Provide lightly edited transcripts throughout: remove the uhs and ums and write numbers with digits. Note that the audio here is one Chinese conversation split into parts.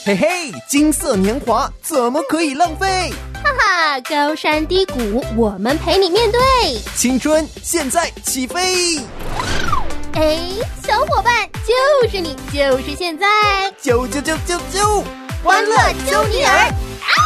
嘿嘿，金色年华怎么可以浪费？ 哈哈，高山低谷我们陪你面对， 青春现在起飞。 哎，小伙伴，就是你，就是现在， 啾， 欢乐揪你儿，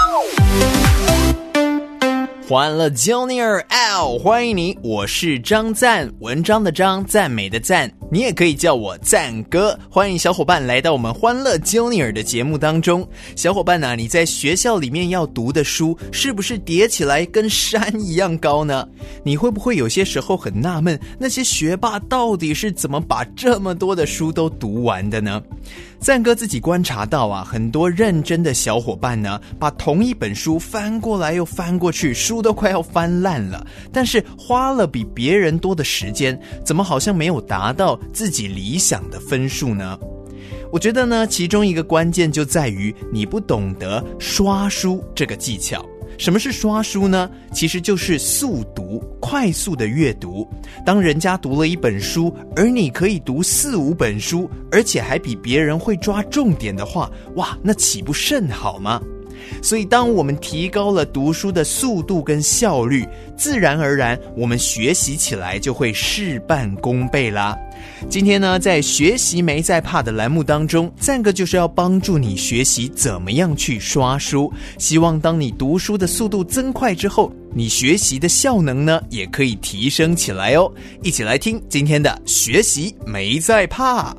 欢乐揪你儿，欢迎你，我是张赞，文章的张，赞美的赞，你也可以叫我赞哥。欢迎小伙伴来到我们欢乐揪你儿的节目当中。小伙伴啊，你在学校里面要读的书是不是叠起来跟山一样高呢？你会不会有些时候很纳闷，那些学霸到底是怎么把这么多的书都读完的呢？赞哥自己观察到啊，很多认真的小伙伴呢，把同一本书翻过来又翻过去，书都快要翻烂了，但是花了比别人多的时间，怎么好像没有达到自己理想的分数呢？我觉得呢，其中一个关键就在于你不懂得刷书这个技巧。什么是刷书呢？其实就是速读，快速的阅读。当人家读了一本书，而你可以读4-5本书，而且还比别人会抓重点的话，哇，那岂不甚好吗？所以当我们提高了读书的速度跟效率，自然而然我们学习起来就会事半功倍啦。今天呢，在学习没在怕的栏目当中，赞哥就是要帮助你学习怎么样去刷书，希望当你读书的速度增快之后，你学习的效能呢也可以提升起来哦。一起来听今天的学习没在怕。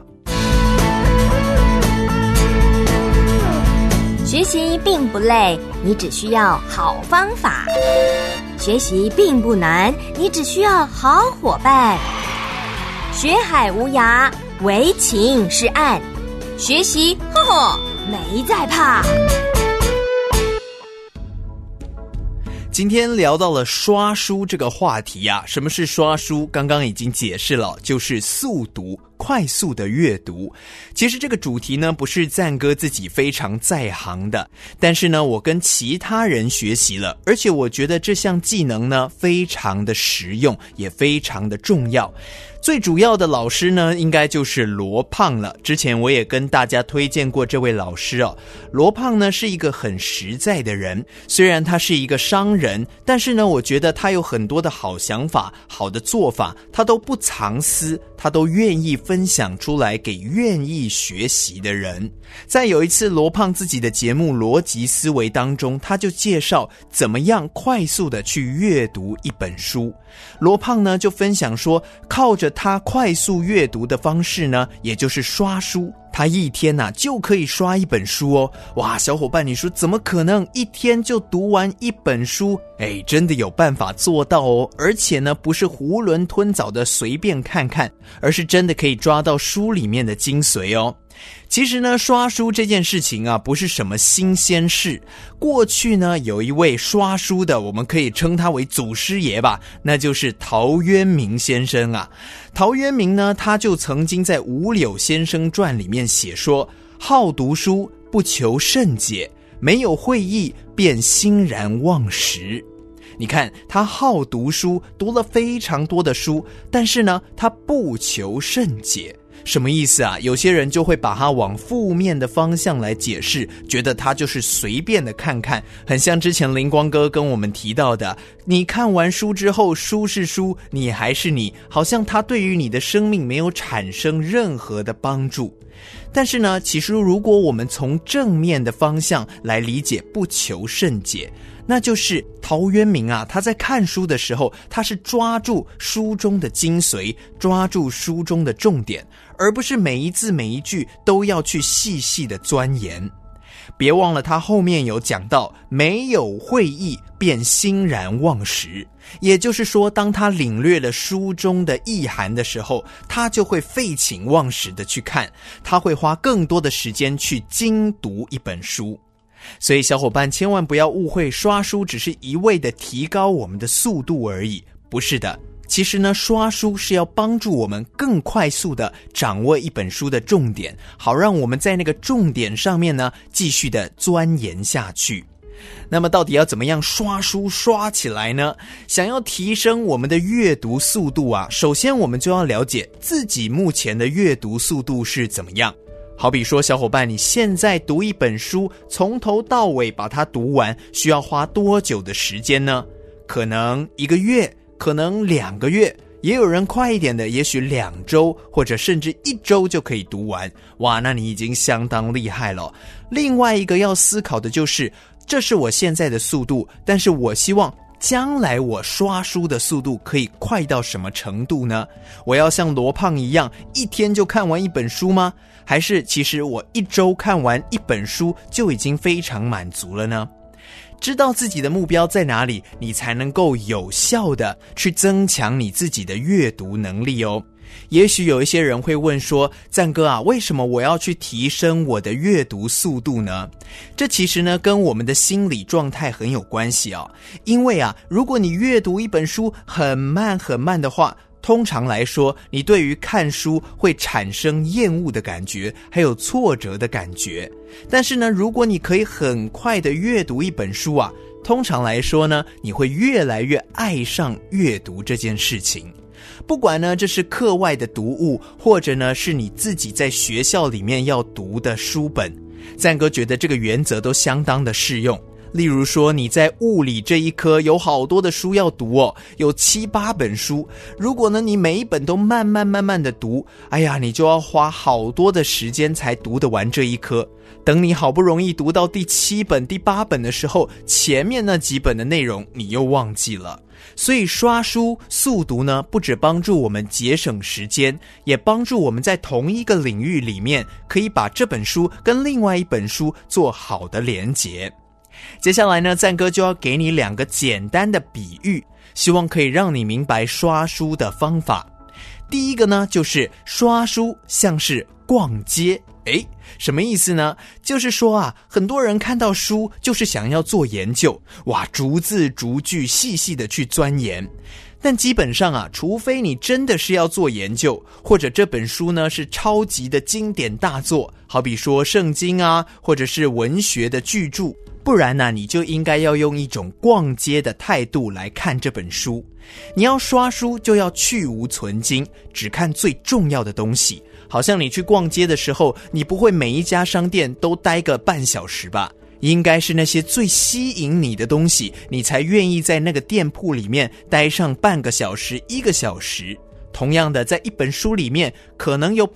学习并不累，你只需要好方法；学习并不难，你只需要好伙伴。学海无涯，唯情是岸。学习，没在怕。 今天聊到了刷书这个话题啊，什么是刷书？刚刚已经解释了，就是速读，快速的阅读。其实这个主题呢，不是赞哥自己非常在行的，但是呢，我跟其他人学习了，而且我觉得这项技能呢，非常的实用，也非常的重要。最主要的老师呢，应该就是罗胖了。之前我也跟大家推荐过这位老师哦。罗胖呢是一个很实在的人，虽然他是一个商人，但是呢，我觉得他有很多的好想法、好的做法，他都不藏私，他都愿意分享出来给愿意学习的人。在有一次罗胖自己的节目《逻辑思维》当中，他就介绍怎么样快速的去阅读一本书。罗胖呢就分享说，靠着他快速阅读的方式呢，也就是刷书，他一天就可以刷一本书哦。哇，小伙伴，你说怎么可能一天就读完一本书？真的有办法做到哦。而且呢，不是囫囵吞枣的随便看看，而是真的可以抓到书里面的精髓哦。其实呢，刷书这件事情啊，不是什么新鲜事。过去呢，有一位刷书的，我们可以称他为祖师爷吧，那就是陶渊明先生啊。陶渊明呢，他就曾经在《五柳先生传》里面写说，好读书，不求甚解，没有会意，便欣然忘食。你看，他好读书，读了非常多的书，但是呢，他不求甚解。什么意思啊？有些人就会把它往负面的方向来解释，觉得他就是随便的看看，很像之前灵光哥跟我们提到的，你看完书之后，书是书，你还是你，好像它对于你的生命没有产生任何的帮助。但是呢，其实如果我们从正面的方向来理解不求甚解，那就是陶渊明啊，他在看书的时候，他是抓住书中的精髓，抓住书中的重点，而不是每一字每一句都要去细细的钻研。别忘了他后面有讲到，没有会意，便欣然忘食。也就是说，当他领略了书中的意涵的时候，他就会废寝忘食的去看，他会花更多的时间去精读一本书。所以小伙伴千万不要误会，刷书只是一味的提高我们的速度而已，不是的。其实呢，刷书是要帮助我们更快速的掌握一本书的重点，好让我们在那个重点上面呢，继续的钻研下去。那么到底要怎么样刷书刷起来呢？想要提升我们的阅读速度啊，首先我们就要了解自己目前的阅读速度是怎么样。 好比说，小伙伴，你现在读一本书，从头到尾把它读完，需要花多久的时间呢？可能1个月，可能2个月，也有人快一点的，也许2周，或者甚至1周就可以读完。哇，那你已经相当厉害了。另外一个要思考的就是，这是我现在的速度，但是我希望将来我刷书的速度可以快到什么程度呢？我要像罗胖一样1天就看完一本书吗？还是其实我1周看完一本书就已经非常满足了呢？知道自己的目标在哪里，你才能够有效的去增强你自己的阅读能力哦。也许有一些人会问说，赞哥啊，为什么我要去提升我的阅读速度呢？这其实呢跟我们的心理状态很有关系哦。因为啊，如果你阅读一本书很慢很慢的话，通常来说，你对于看书会产生厌恶的感觉，还有挫折的感觉。但是呢，如果你可以很快的阅读一本书啊，通常来说呢，你会越来越爱上阅读这件事情。不管呢这是课外的读物，或者呢是你自己在学校里面要读的书本，赞哥觉得这个原则都相当的适用。例如说，你在物理这一科有好多的书要读哦，有7、8本书。如果呢你每一本都慢慢的读，哎呀，你就要花好多的时间才读得完这一科。等你好不容易读到第7本、第8本的时候，前面那几本的内容你又忘记了。所以刷书速读呢，不只帮助我们节省时间，也帮助我们在同一个领域里面可以把这本书跟另外一本书做好的连结。接下来呢，赞哥就要给你2个简单的比喻，希望可以让你明白刷书的方法。第一个呢，就是刷书像是逛街。什么意思呢？就是说啊，很多人看到书就是想要做研究，哇，逐字逐句细细的去钻研。但基本上啊，除非你真的是要做研究，或者这本书呢是超级的经典大作，好比说圣经啊，或者是文学的巨著，不然呢，你就应该要用一种逛街的态度来看这本书。你要刷书就要去无存菁，只看最重要的东西。好像你去逛街的时候，你不会每一家商店都待个半小时吧？应该是那些最吸引你的东西，你才愿意在那个店铺里面待上半个小时、1个小时。同样的，在一本书里面，可能有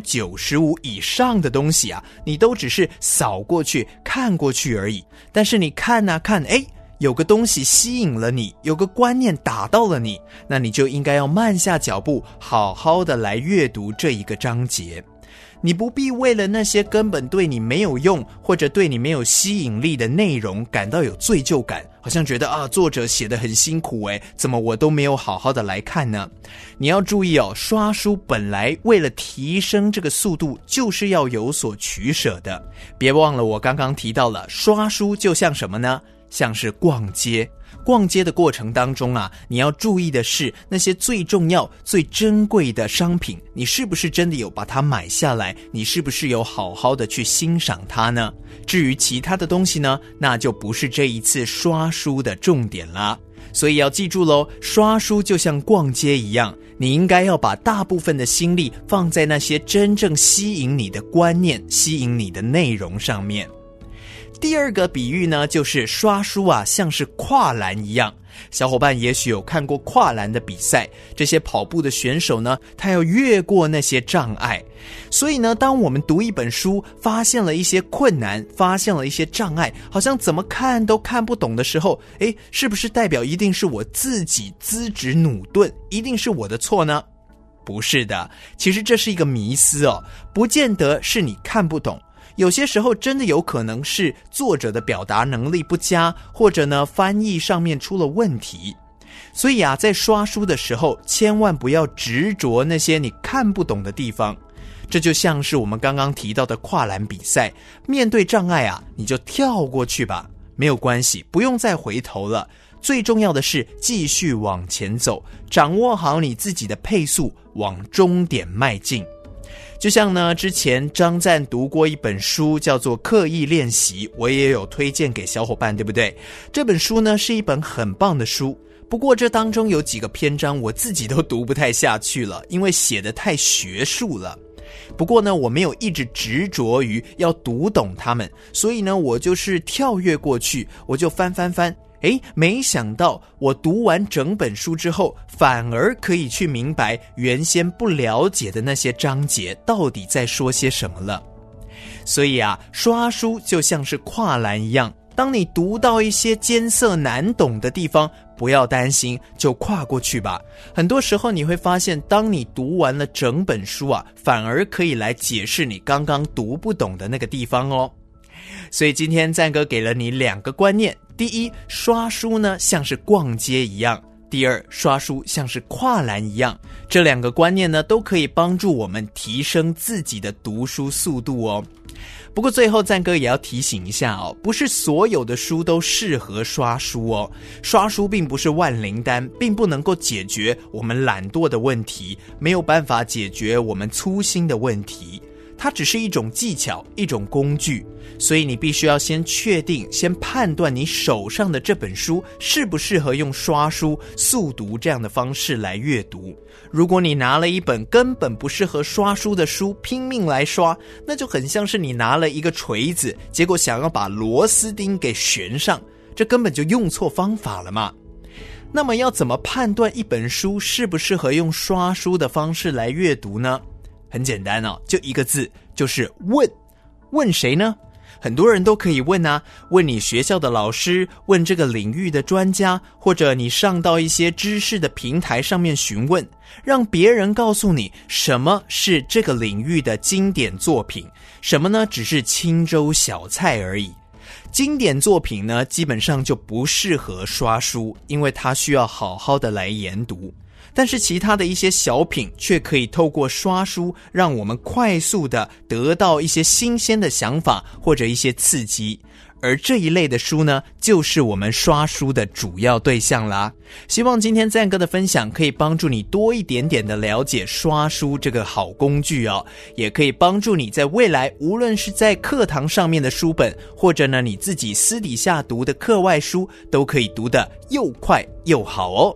95%以上的东西啊，你都只是扫过去、看过去而已。但是你看啊看，有个东西吸引了你，有个观念打到了你，那你就应该要慢下脚步，好好的来阅读这一个章节。你不必为了那些根本对你没有用，或者对你没有吸引力的内容感到有罪疚感，好像觉得啊，作者写得很辛苦怎么我都没有好好的来看呢？你要注意哦，刷书本来为了提升这个速度，就是要有所取舍的。别忘了我刚刚提到了，刷书就像什么呢？像是逛街。逛街的过程当中啊，你要注意的是那些最重要、最珍贵的商品，你是不是真的有把它买下来？你是不是有好好的去欣赏它呢？至于其他的东西呢，那就不是这一次刷书的重点啦。所以要记住咯，刷书就像逛街一样，你应该要把大部分的心力放在那些真正吸引你的观念、吸引你的内容上面。第二个比喻呢，就是刷书啊，像是跨栏一样。小伙伴也许有看过跨栏的比赛，这些跑步的选手呢，他要越过那些障碍。所以呢，当我们读一本书，发现了一些困难，发现了一些障碍，好像怎么看都看不懂的时候，是不是代表一定是我自己资质驽钝，一定是我的错呢？不是的，其实这是一个迷思哦，不见得是你看不懂。有些时候真的有可能是作者的表达能力不佳，或者呢翻译上面出了问题。所以啊，在刷书的时候，千万不要执着那些你看不懂的地方。这就像是我们刚刚提到的跨栏比赛，面对障碍啊，你就跳过去吧，没有关系，不用再回头了。最重要的是继续往前走，掌握好你自己的配速，往终点迈进。就像呢，之前张赞读过一本书叫做《刻意练习》，我也有推荐给小伙伴，对不对？这本书呢是一本很棒的书，不过这当中有几个篇章我自己都读不太下去了，因为写得太学术了。 不过呢，我没有一直执着于要读懂它们，所以呢，我就是跳跃过去，我就翻，没想到我读完整本书之后，反而可以去明白原先不了解的那些章节到底在说些什么了。所以啊，刷书就像是跨栏一样，当你读到一些艰涩难懂的地方，不要担心，就跨过去吧。很多时候你会发现，当你读完了整本书啊，反而可以来解释你刚刚读不懂的那个地方哦。所以今天赞哥给了你2个观念：第一，刷书呢像是逛街一样；第二，刷书像是跨栏一样。这2个观念呢，都可以帮助我们提升自己的读书速度哦。不过最后赞哥也要提醒一下哦，不是所有的书都适合刷书哦。刷书并不是万灵丹，并不能够解决我们懒惰的问题，没有办法解决我们粗心的问题。它只是一种技巧，一种工具，所以你必须要先确定，先判断你手上的这本书适不适合用刷书、速读这样的方式来阅读。如果你拿了一本根本不适合刷书的书拼命来刷，那就很像是你拿了一个锤子，结果想要把螺丝钉给旋上，这根本就用错方法了嘛。那么要怎么判断一本书适不适合用刷书的方式来阅读呢？很简单哦，就一个字，就是问。问谁呢？很多人都可以问啊，问你学校的老师，问这个领域的专家，或者你上到一些知识的平台上面询问，让别人告诉你什么是这个领域的经典作品，什么呢只是清粥小菜而已。经典作品呢，基本上就不适合刷书，因为它需要好好的来研读。但是其他的一些小品却可以透过刷书，让我们快速的得到一些新鲜的想法或者一些刺激。而这一类的书呢，就是我们刷书的主要对象啦。希望今天赞哥的分享可以帮助你多一点点的了解刷书这个好工具哦，也可以帮助你在未来无论是在课堂上面的书本，或者呢你自己私底下读的课外书，都可以读得又快又好哦。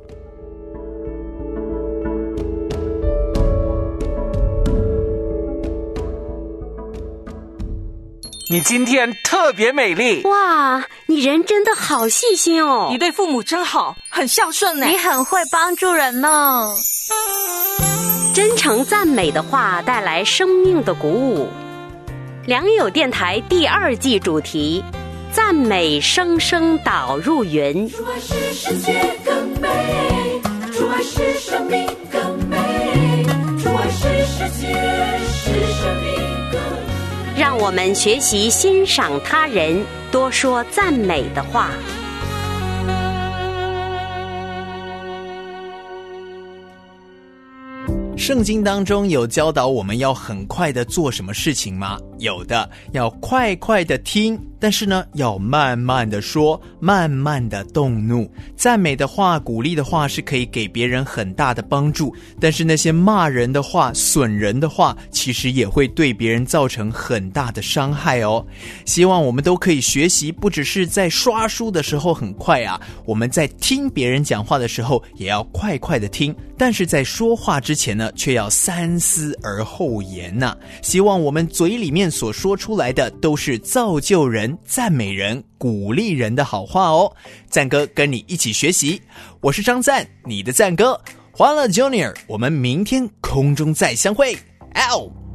你今天特别美丽。 哇，你人真的好细心哦。 你对父母真好，很孝顺呢。 你很会帮助人呢。 真诚赞美的话带来生命的鼓舞。良友电台第2季主题：赞美生生导入云。 主爱使世界更美，主爱使生命更美，主爱使世界使生命更美。 让我们学习欣赏他人，多说赞美的话。 圣经当中有教导我们要很快的做什么事情吗？有的，要快快的听，但是呢，要慢慢的说，慢慢的动怒。赞美的话、鼓励的话是可以给别人很大的帮助，但是那些骂人的话、损人的话，其实也会对别人造成很大的伤害哦。希望我们都可以学习，不只是在刷书的时候很快啊，我们在听别人讲话的时候也要快快的听，但是在说话之前呢，却要三思而后言呐。希望我们嘴里面所说出来的都是造就人、赞美人、鼓励人的好话哦。赞哥跟你一起学习，我是张赞，你的赞哥，欢乐 Junior， 我们明天空中再相会，out。